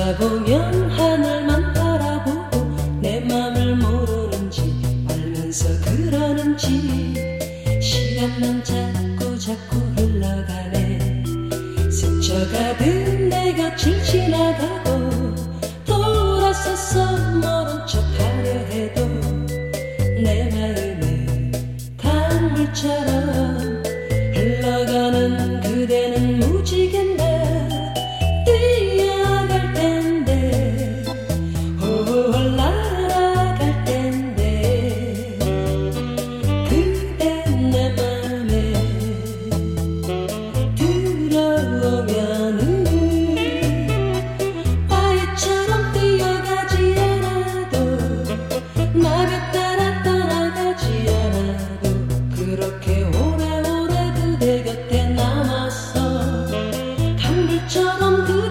쳐다보면 하늘만 바라보고 내 맘을 모르는지 알면서 그러는지 시간만 자꾸 흘러가네. 스쳐가듯 내 곁을 지나가고 돌아서서 모른 척하려 해도 내 마음에 강물처럼 흘러가는 그대는 무지갯나 뛰어갈 텐데 올라갈 텐데 그대 내 맘에 들어오면은 바위처럼 뛰어가지 않아도 나를 따라 떠나가지 않아도 그렇게 오래오래 그대 곁에 남았어. 강물처럼